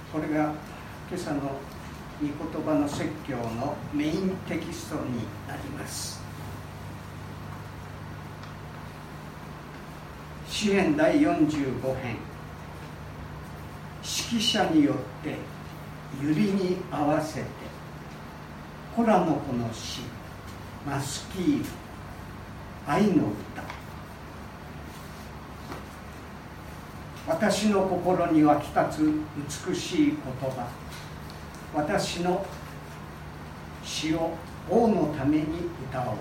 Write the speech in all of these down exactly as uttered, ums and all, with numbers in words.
これが今朝の御言葉の説教のメインテキストになります。詩編だいよんじゅうご編、指揮者によって百合に合わせて、コラの子の詩、マスキール、愛の歌。私の心に湧き立つ美しい言葉、私の詩を王のために歌おう。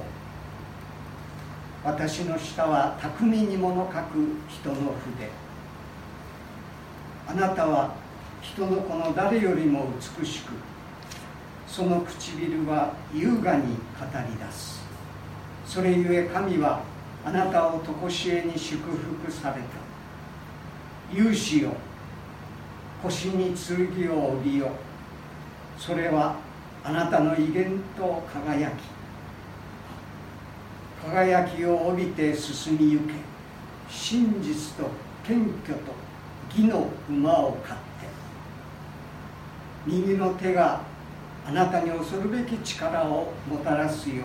私の舌は巧みに物書く人の筆。あなたは人の子の誰よりも美しく、その唇は優雅に語り出す。それゆえ神はあなたを常しえに祝福された。勇士よ、腰に剣を帯びよ。それはあなたの威厳と輝き。輝きを帯びて進みゆけ。真実と謙虚と義の馬を飼って。右の手があなたに恐るべき力をもたらすように。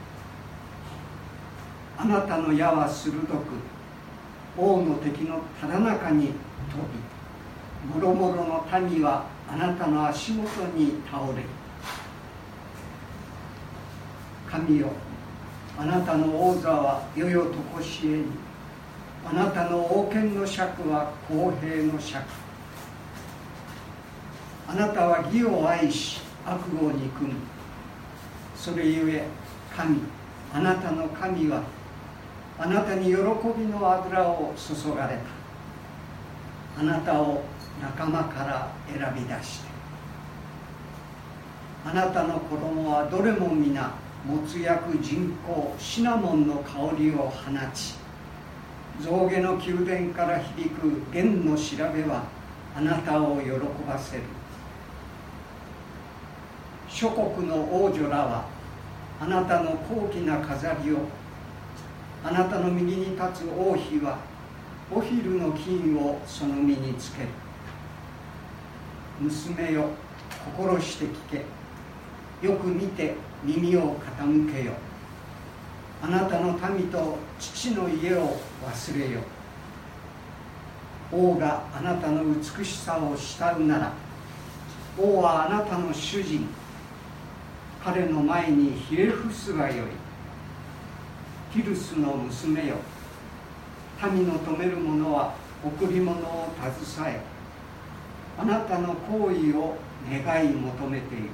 あなたの矢は鋭く、王の敵のただ中に飛び、もろもろの民はあなたの足元に倒れる。神よ、あなたの王座は世々とこしえに。あなたの王権の尺は公平の尺。あなたは義を愛し悪を憎む。それゆえ神、あなたの神はあなたに喜びの油を注がれた。あなたを仲間から選び出して。あなたの衣はどれも皆もつ薬人香シナモンの香りを放ち、象牙の宮殿から響く弦の調べはあなたを喜ばせる。諸国の王女らはあなたの高貴な飾りを、あなたの右に立つ王妃はオフィルの金をその身につける。娘よ、心して聞け。よく見て耳を傾けよ。あなたの民と父の家を忘れよ。王があなたの美しさを慕うなら、王はあなたの主人。彼の前にひれ伏すがよい。ヒルスの娘よ、民の富める者は贈り物を携え、あなたの行為を願い求めている。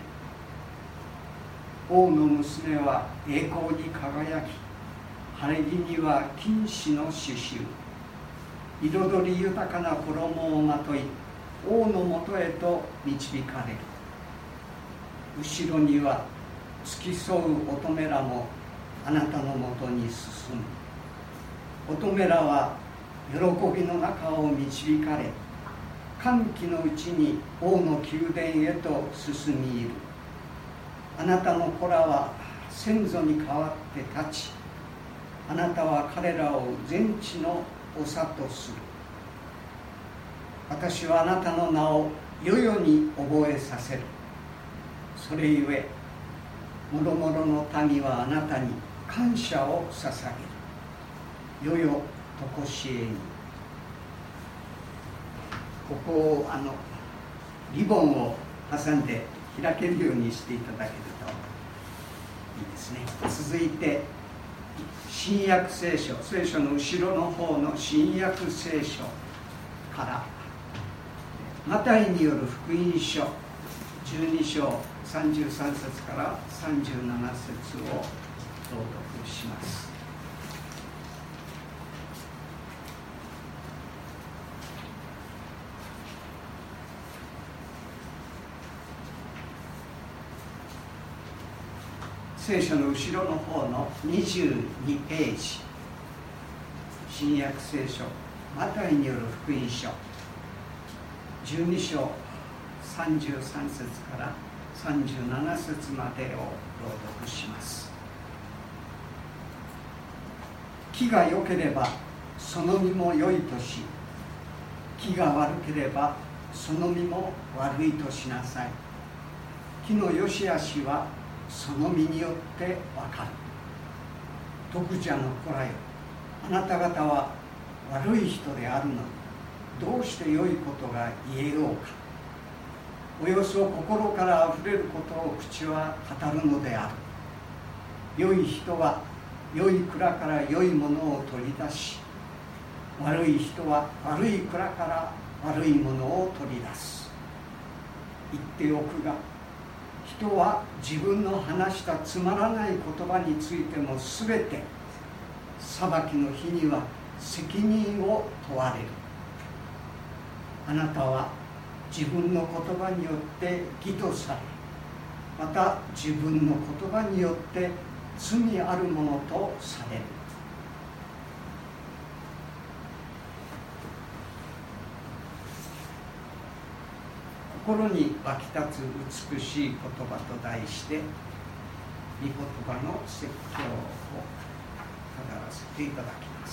王の娘は栄光に輝き、晴れ着には金糸の刺繍。彩り豊かな衣をまとい、王のもとへと導かれる。後ろには付き添う乙女らもあなたのもとに進む。乙女らは喜びの中を導かれ、歓喜のうちに王の宮殿へと進みいる。あなたの子らは先祖に代わって立ち、あなたは彼らを全地の長とする。私はあなたの名を世々に覚えさせる。それゆえもろもろの民はあなたに感謝を捧げる。世々とこしえに。ここをあのリボンを挟んで開けるようにしていただけるといいですね。続いて新約聖書、聖書の後ろの方の新約聖書からマタイによる福音書じゅうに章さんじゅうさん節からさんじゅうなな節を朗読します。聖書の後ろの方のにじゅうにページ、新約聖書マタイによる福音書じゅうに章さんじゅうさん節からさんじゅうなな節までを朗読します。木が良ければその実も良いとし、木が悪ければその身も悪いとしなさい。木の良し悪しはその実によってわかる。徳者の子らよ、あなた方は悪い人であるのにどうして良いことが言えようか。およそ心からあふれることを口は語るのである。良い人は良い蔵から良いものを取り出し、悪い人は悪い蔵から悪いものを取り出す。言っておくが、人は自分の話したつまらない言葉についてもすべて裁きの日には責任を問われる。あなたは自分の言葉によって義とされ、また自分の言葉によって罪あるものとされる。心に湧き立つ美しい言葉と題して、御言葉の説教を語らせていただきます。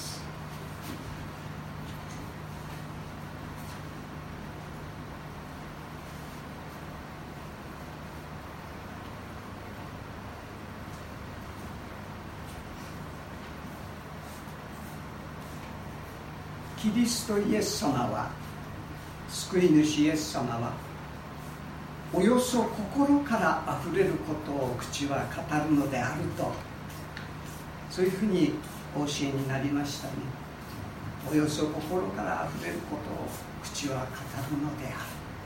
キリストイエス様は、救い主イエス様は、およそ心からあふれることを口は語るのであると、そういうふうにお教えになりましたね。およそ心からあふれることを口は語るのである。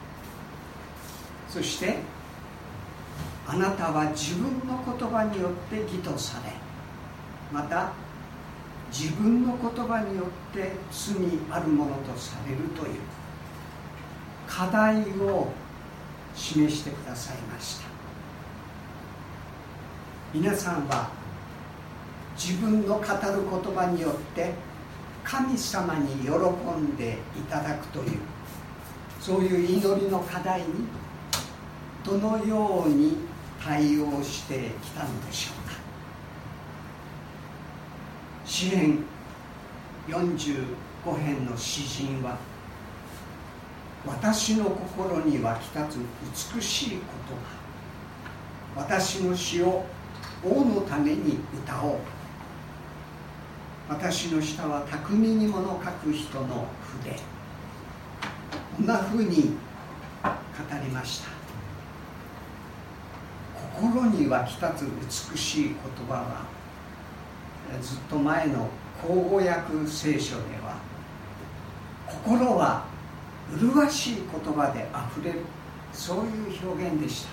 そしてあなたは自分の言葉によって義とされ、また自分の言葉によって罪あるものとされるという課題を示してくださいました。皆さんは自分の語る言葉によって神様に喜んでいただくという、そういう祈りの課題にどのように対応してきたのでしょうか。詩編よんじゅうご編の詩人は、私の心に湧き立つ美しい言葉、私の詩を王のために歌おう。私の舌は巧みに物書く人の筆。こんなふうに語りました。心に湧き立つ美しい言葉は、ずっと前の口語訳聖書では、心は麗しい言葉であふれる、そういう表現でした。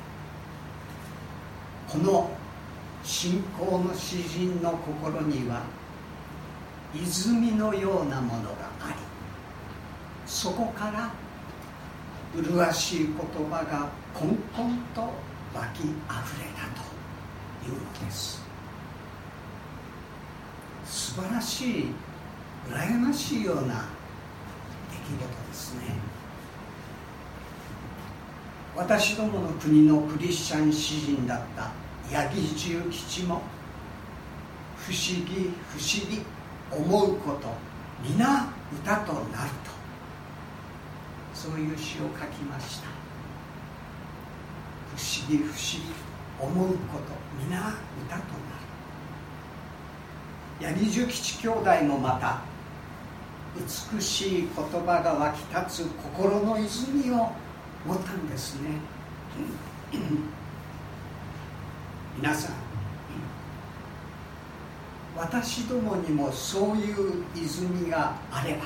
この信仰の詩人の心には泉のようなものがあり、そこから麗しい言葉がこんこんと湧きあふれたというのです。素晴らしい、羨ましいような出来事ですね。私どもの国のクリスチャン詩人だった八木重吉も、不思議不思議思うこと皆歌となると、そういう詩を書きました。不思議不思議思うこと皆歌となる。八木重吉兄弟もまた美しい言葉が湧き立つ心の泉を持ったんですね。皆さん、私どもにもそういう泉があれば、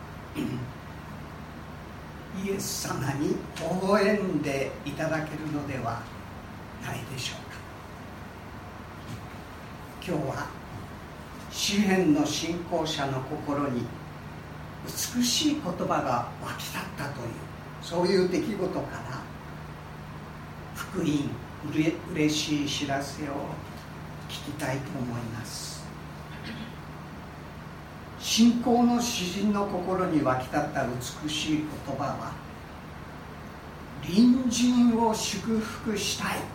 イエス様に微笑んでいただけるのではないでしょうか。今日は詩篇の信仰者の心に美しい言葉が湧き立ったという、そういう出来事から福音、うれ嬉しい知らせを聞きたいと思います。信仰の詩人の心に湧き立った美しい言葉は、隣人を祝福したい、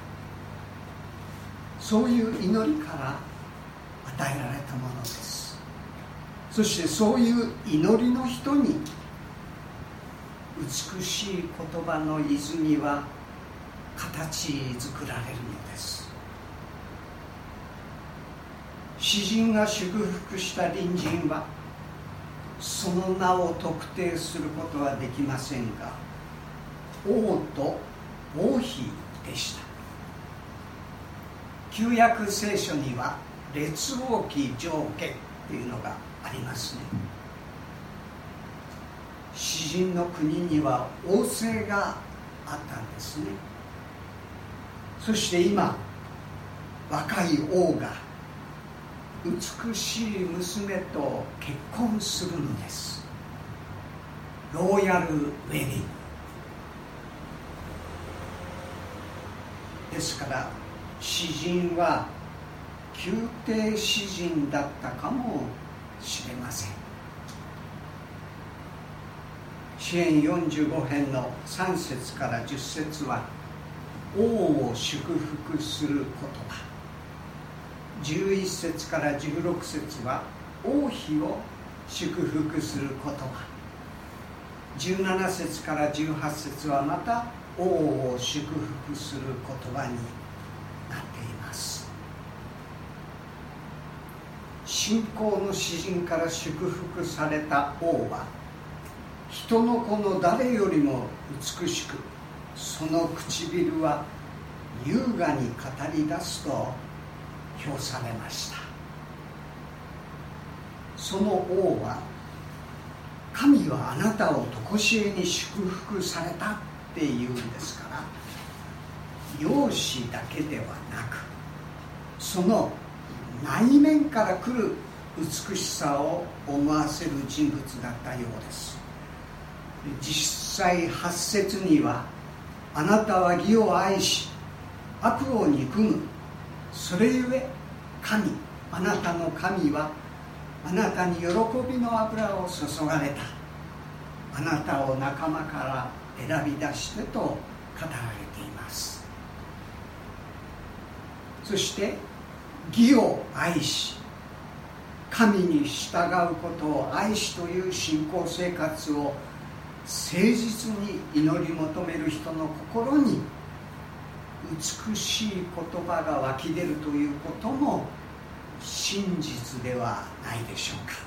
そういう祈りから与えられたものです。そしてそういう祈りの人に美しい言葉の泉は形作られるのです。詩人が祝福した隣人はその名を特定することはできませんが、王と王妃でした。旧約聖書には列王記上下というのがありますね。詩人の国には王政があったんですね。そして今、若い王が美しい娘と結婚するのです。ローヤルウェディングですから、詩人は宮廷詩人だったかもしれません。詩編よんじゅうご編のさん節からじゅっ節は王を祝福する言葉、じゅういち節からじゅうろく節は王妃を祝福する言葉、じゅうなな節からじゅうはち節はまた王を祝福する言葉になっています。信仰の詩人から祝福された王は人の子の誰よりも美しく、その唇は優雅に語り出すと評されました。その王は、神はあなたを常しえに祝福されたっていうんですから、容姿だけではなく、その内面から来る美しさを思わせる人物だったようです。実際はち節には、あなたは義を愛し悪を憎む、それゆえ神、あなたの神はあなたに喜びの油を注がれた、あなたを仲間から選び出してと語られています。そして義を愛し神に従うことを愛しという信仰生活を誠実に祈り求める人の心に美しい言葉が湧き出るということも真実ではないでしょうか。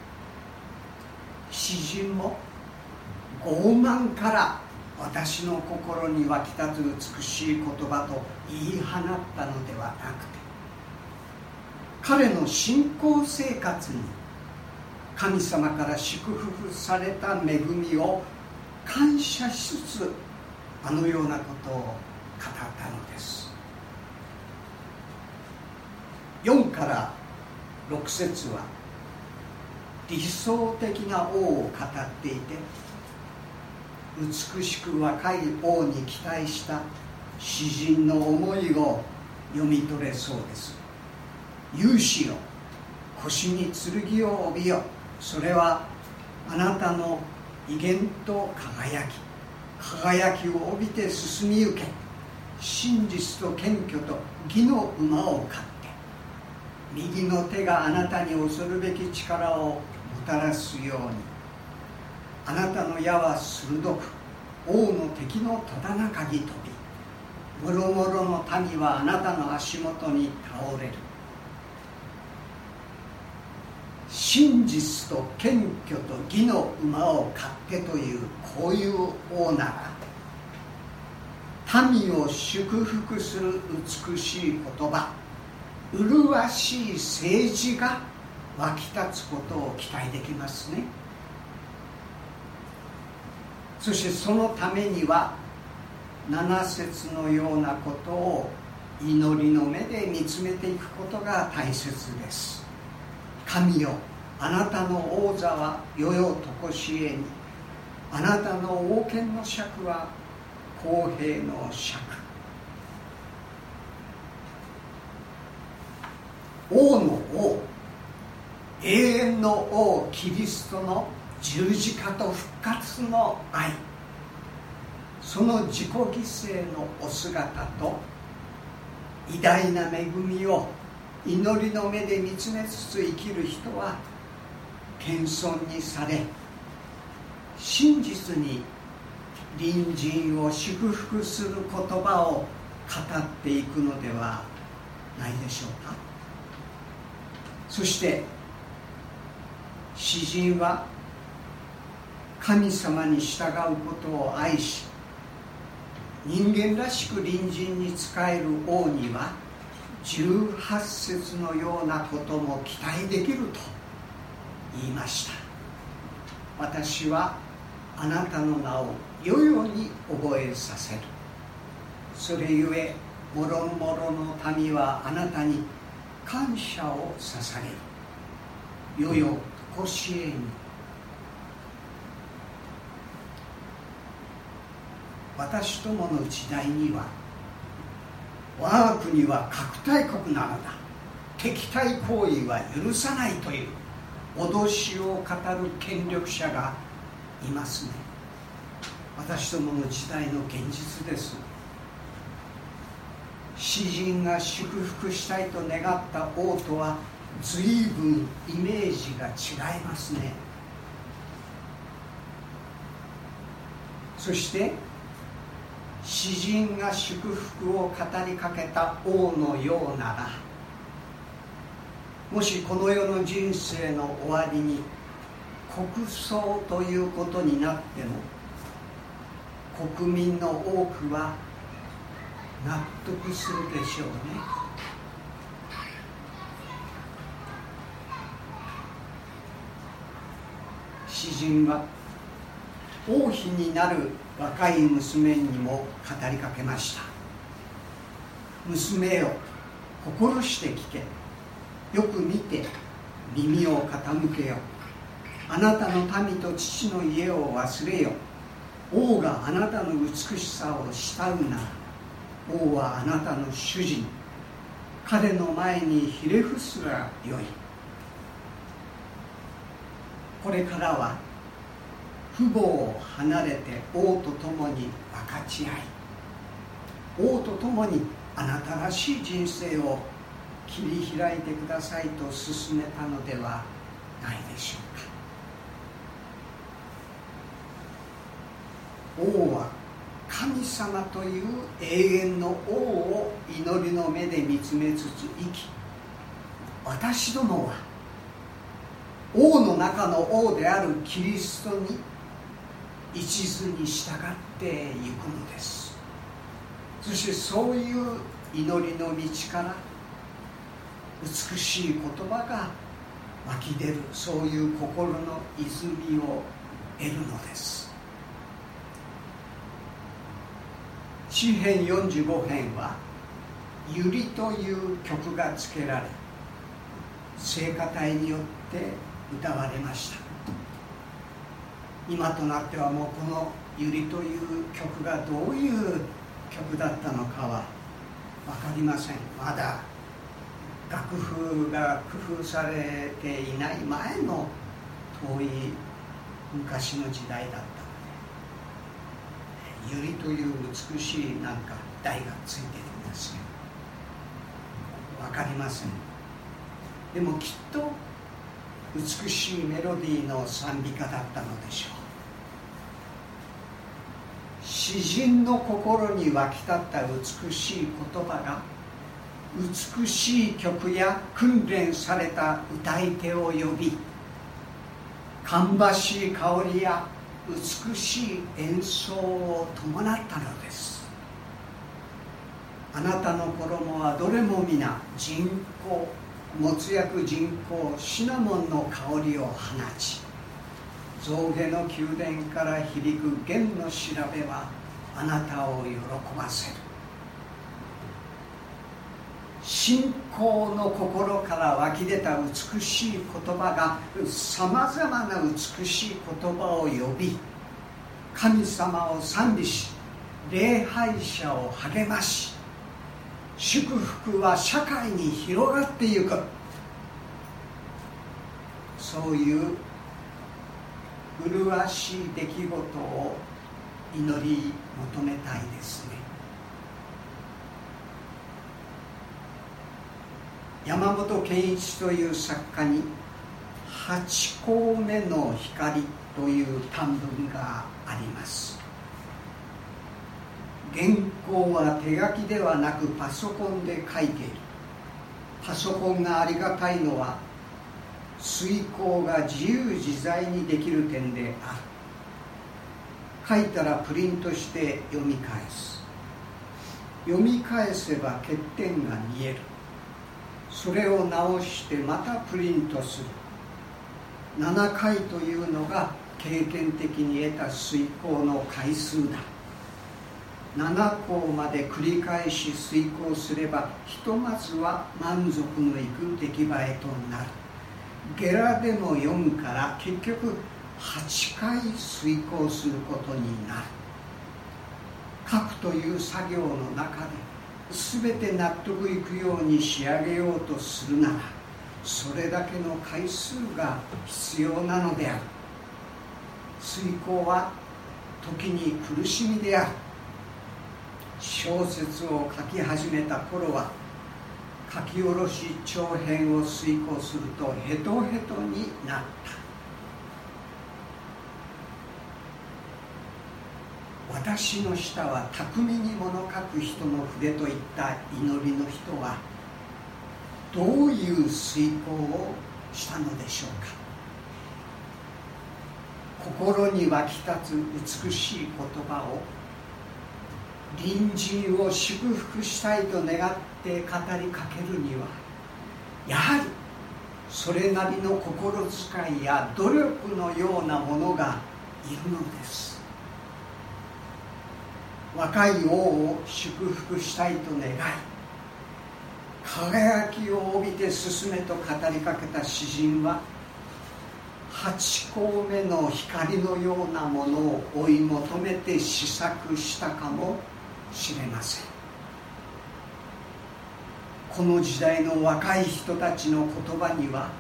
詩人も傲慢から私の心に湧き立つ美しい言葉と言い放ったのではなくて、彼の信仰生活に神様から祝福された恵みを感謝しつつ、あのようなことを語ったのです。よんからろく節は理想的な王を語っていて、美しく若い王に期待した詩人の思いを読み取れそうです。勇士よ、腰に剣を帯びよ、それはあなたの威厳と輝き、輝きを帯びて進みゆけ。真実と謙虚と義の馬を飼って、右の手があなたに恐るべき力をもたらすように。あなたの矢は鋭く、王の敵のただ中に飛び、もろもろの民はあなたの足元に倒れる。真実と謙虚と義の馬を飼ってという、こういう王なら、民を祝福する美しい言葉、麗しい政治が湧き立つことを期待できますね。そしてそのためにはなな節のようなことを祈りの目で見つめていくことが大切です。神よ、あなたの王座は世々とこしえに、あなたの王権の尺は公平の尺。王の王、永遠の王キリストの十字架と復活の愛、その自己犠牲のお姿と偉大な恵みを祈りの目で見つめつつ生きる人は謙遜にされ、真実に隣人を祝福する言葉を語っていくのではないでしょうか。そして詩人は神様に従うことを愛し、人間らしく隣人に仕える王にはじゅうはち節のようなことも期待できると言いました。私はあなたの名を世々に覚えさせる。それゆえもろもろの民はあなたに感謝を捧げる。世々とこしえに。私どもの時代には、我が国は核大国なのだ、敵対行為は許さないという脅しを語る権力者がいますね。私どもの時代の現実です。詩人が祝福したいと願った王とは随分イメージが違いますね。そして詩人が祝福を語りかけた王のようなら、もしこの世の人生の終わりに国葬ということになっても、国民の多くは納得するでしょうね。詩人は王妃になる若い娘にも語りかけました。娘よ、心して聞け。よく見て耳を傾けよ。あなたの民と父の家を忘れよ。王があなたの美しさを慕うなら、王はあなたの主人。彼の前にひれ伏すらよい。これからは父母を離れて王と共に分かち合い、王と共にあなたらしい人生を切り開いてくださいと勧めたのではないでしょうか。王は神様という永遠の王を祈りの目で見つめつつ生き、私どもは王の中の王であるキリストに一途に従っていくのです。そしてそういう祈りの道から美しい言葉が湧き出る、そういう心の泉を得るのです。詩編よんじゅうご編はゆりという曲がつけられ、聖歌隊によって歌われました。今となってはもうこのゆりという曲がどういう曲だったのかは分かりません。まだ楽譜が工夫されていない前の遠い昔の時代だったので、ゆりという美しいなんか台がついてるんですよ。分かりません。でもきっと美しいメロディーの賛美歌だったのでしょう。詩人の心に湧き立った美しい言葉が美しい曲や訓練された歌い手を呼び、芳しい香りや美しい演奏を伴ったのです。あなたの衣はどれも皆人香、没薬人香、シナモンの香りを放ち、象牙の宮殿から響く弦の調べはあなたを喜ばせる。信仰の心から湧き出た美しい言葉がさまざまな美しい言葉を呼び、神様を賛美し、礼拝者を励まし、祝福は社会に広がっていく、そういう麗しい出来事を祈り求めたいですね。山本健一という作家に八光目の光という短文があります。 原稿は手書きではなくパソコンで書いている。パソコンがありがたいのは遂行が自由自在にできる点である。書いたらプリントして読み返す。読み返せば欠点が見える。それを直してまたプリントする。ななかいというのが経験的に得た遂行の回数だ。ななこうまで繰り返し遂行すればひとまずは満足のいく出来栄えとなる。ゲラでもよんから結局はちかい遂行することになる。書くという作業の中で全て納得いくように仕上げようとするならそれだけの回数が必要なのである。遂行は時に苦しみである。小説を書き始めた頃は書き下ろし長編を遂行するとヘトヘトになった。私の舌は巧みに物書く人の筆といった祈りの人はどういう遂行をしたのでしょうか。心に湧き立つ美しい言葉を隣人を祝福したいと願って語りかけるにはやはりそれなりの心遣いや努力のようなものがいるのです。若い王を祝福したいと願い輝きを帯びて進めと語りかけた詩人は八光目の光のようなものを追い求めて試作したかもしれません。この時代の若い人たちの言葉には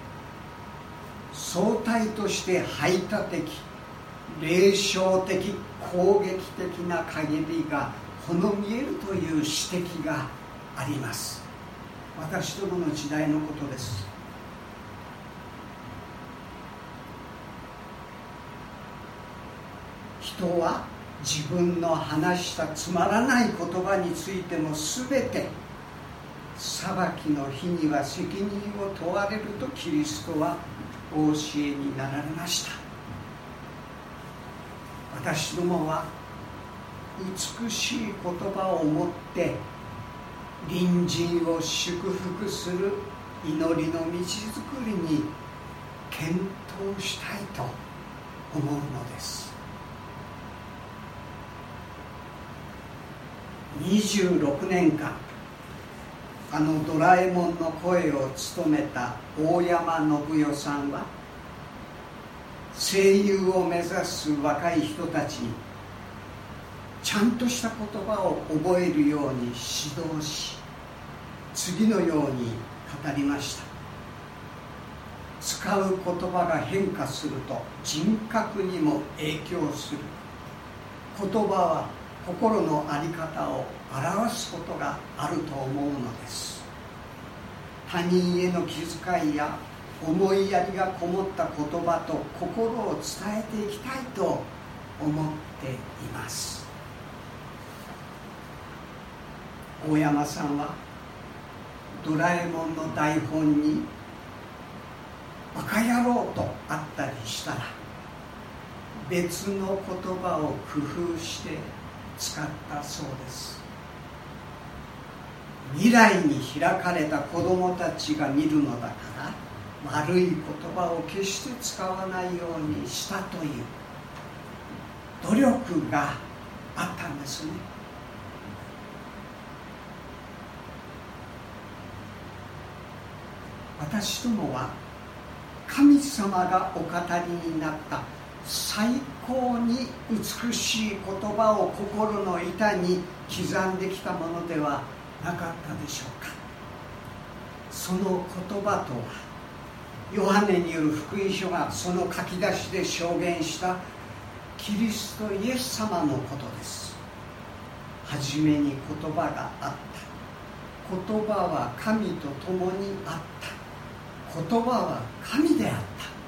相対として排他的、霊障的、攻撃的な限りがほの見えるという指摘があります。私どもの時代のことです。人は自分の話したつまらない言葉についても全て裁きの日には責任を問われるとキリストはお教えになられました。私どもは美しい言葉を持って隣人を祝福する祈りの道づくりに検討したいと思うのです。にじゅうろくねんかんあのドラえもんの声を務めた大山信代さんは声優を目指す若い人たちにちゃんとした言葉を覚えるように指導し次のように語りました。使う言葉が変化すると人格にも影響する。言葉は心の在り方を表すことがあると思うのです。他人への気遣いや思いやりがこもった言葉と心を伝えていきたいと思っています。大山さんはドラえもんの台本にバカ野郎とあったりしたら別の言葉を工夫して使ったそうです。未来に開かれた子どもたちが見るのだから悪い言葉を決して使わないようにしたという努力があったんですね。私どもは神様がお語りになった最高に美しい言葉を心の板に刻んできたものではなかったでしょうか。その言葉とはヨハネによる福音書がその書き出しで証言したキリストイエス様のことです。はじめに言葉があった。言葉は神と共にあった。言葉は神であった。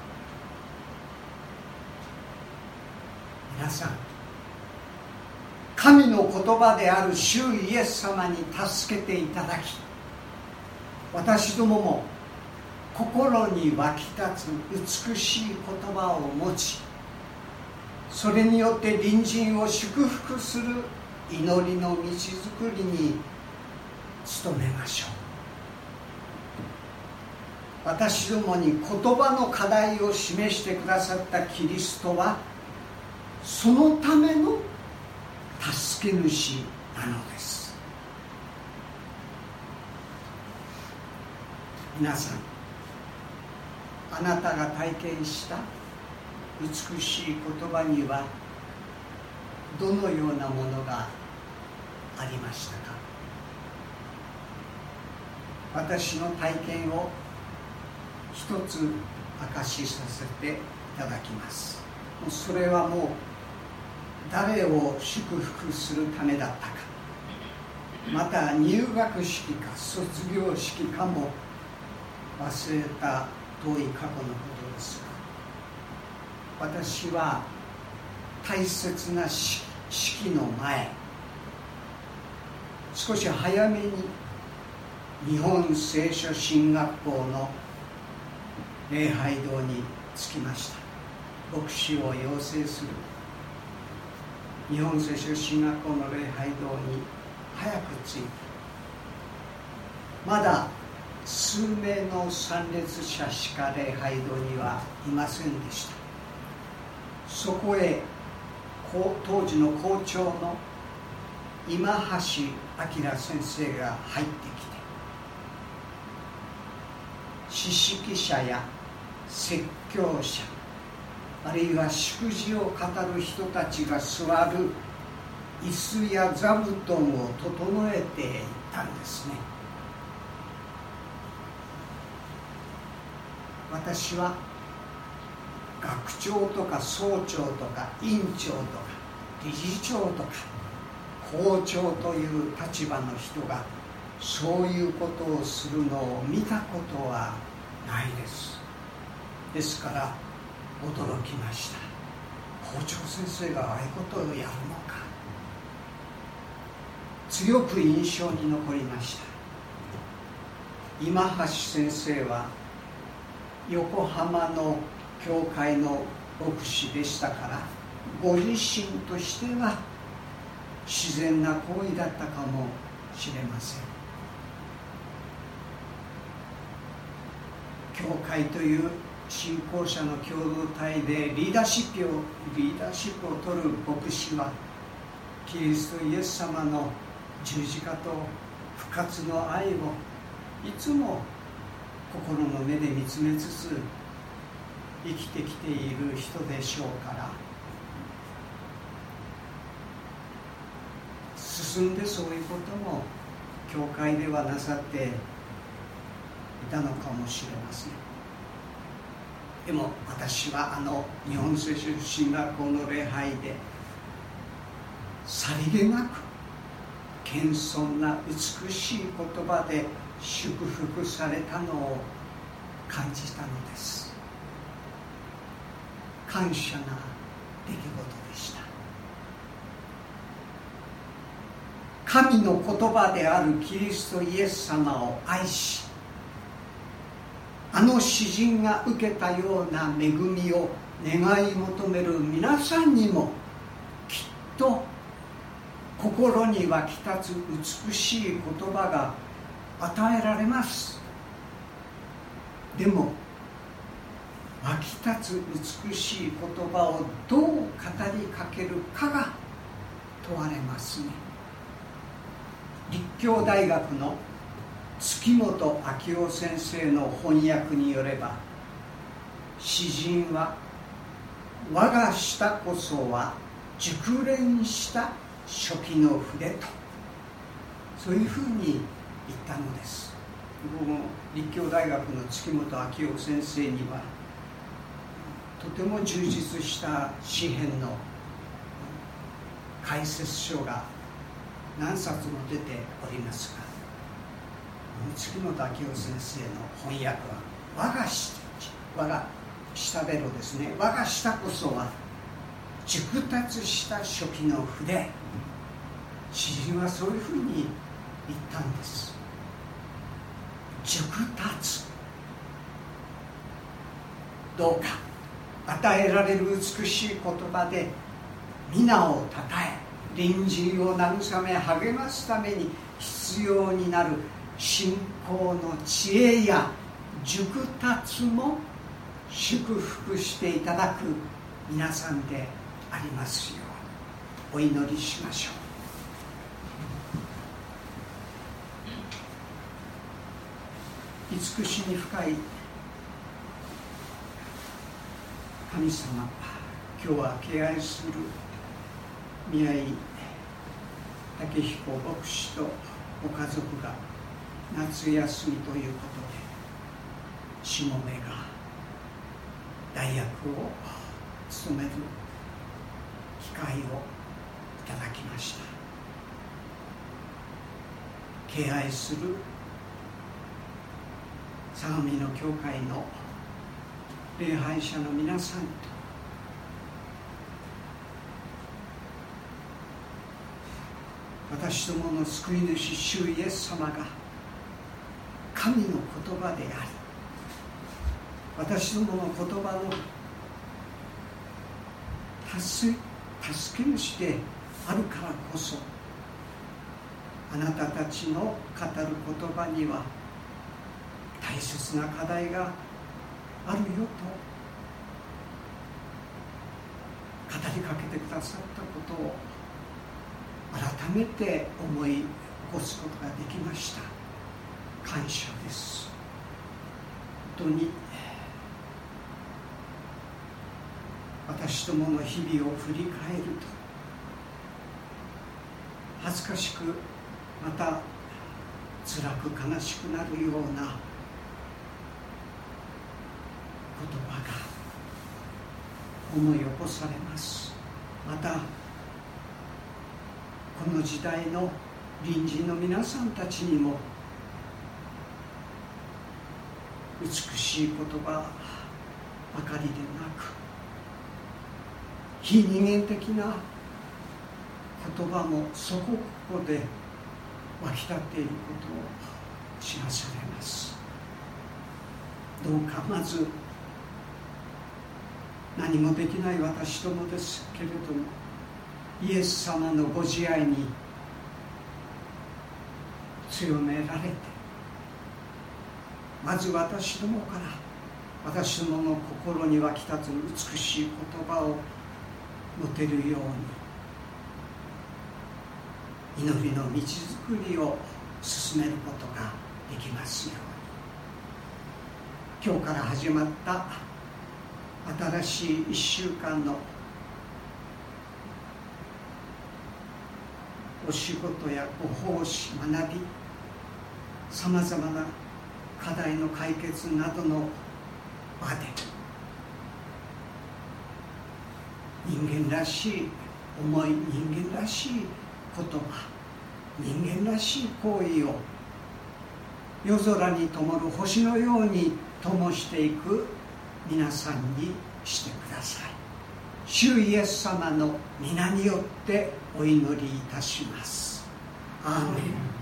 皆さん、 神の言葉である主イエス様に助けていただき、私どもも心に湧き立つ美しい言葉を持ち、それによって隣人を祝福する祈りの道づくりに努めましょう。私どもに言葉の課題を示してくださったキリストは、そのための助け主なのです。皆さん、あなたが体験した美しい言葉にはどのようなものがありましたか？私の体験を一つ明かしさせていただきます。それはもう誰を祝福するためだったか、また入学式か卒業式かも忘れた遠い過去のことですが、私は大切な式の前、少し早めに日本聖書神学校の礼拝堂に着きました。牧師を養成する日本聖書神学校の礼拝堂に早く着いて、まだ数名の参列者しか礼拝堂にはいませんでした。そこへ当時の校長の今橋明先生が入ってきて、詩式者や説教者、あるいは祝辞を語る人たちが座る椅子や座布団を整えていったんですね。私は学長とか総長とか院長とか理事長とか校長という立場の人がそういうことをするのを見たことはないです。ですから驚きました。校長先生がああいうことをやるのか。強く印象に残りました。今橋先生は横浜の教会の牧師でしたから、ご自身としては自然な行為だったかもしれません。教会という信仰者の共同体でリーダーシップをリーダーシップを取る牧師は、キリストイエス様の十字架と復活の愛をいつも心の目で見つめつつ生きてきている人でしょうから、進んでそういうことも教会ではなさっていたのかもしれません。でも私はあの日本聖書神学校の礼拝でさりげなく謙遜な美しい言葉で祝福されたのを感じたのです。感謝な出来事でした。神の言葉であるキリストイエス様を愛し、あの詩人が受けたような恵みを願い求める皆さんにもきっと心に湧き立つ美しい言葉が与えられます。でも湧き立つ美しい言葉をどう語りかけるかが問われますね。立教大学の月本明夫先生の翻訳によれば、詩人は我が舌こそは熟練した初期の筆と、そういうふうに言ったのです。僕も立教大学の月本明夫先生にはとても充実した詩編の解説書が何冊も出ておりますが、月本明夫先生の翻訳は我が舌我が舌ベロですね。我が舌こそは熟達した初期の筆、 詩人はそういうふうに言ったんです。熟達、どうか与えられる美しい言葉で皆をたたえ、隣人を慰め励ますために必要になる信仰の知恵や熟達も祝福していただく皆さんでありますようにお祈りしましょう。慈しみ深い神様、今日は敬愛する宮井武彦牧師とご家族が夏休みということで、しもべが代役を務める機会をいただきました。敬愛する相模の教会の礼拝者の皆さんと、私どもの救い主主イエス様が神の言葉であり、私どもの言葉の助け主であるからこそ、あなたたちの語る言葉には大切な課題があるよと語りかけてくださったことを改めて思い起こすことができました。感謝です。本当に私どもの日々を振り返ると、恥ずかしくまた辛く悲しくなるような言葉が思い起こされます。またこの時代の隣人の皆さんたちにも美しい言葉ばかりでなく、非人間的な言葉もそこここで湧き立っていることを知らされます。どうかまず、何もできない私どもですけれども、イエス様のご自愛に強められて、まず私どもから私どもの心に湧き立つ美しい言葉を持てるように、祈りの道づくりを進めることができますように。今日から始まった新しい一週間のお仕事やご奉仕、学び、さまざまな課題の解決などの場で、人間らしい思い、人間らしい言葉、人間らしい行為を夜空に灯る星のように灯していく皆さんにしてください。主イエス様の皆によってお祈りいたします。アーメン。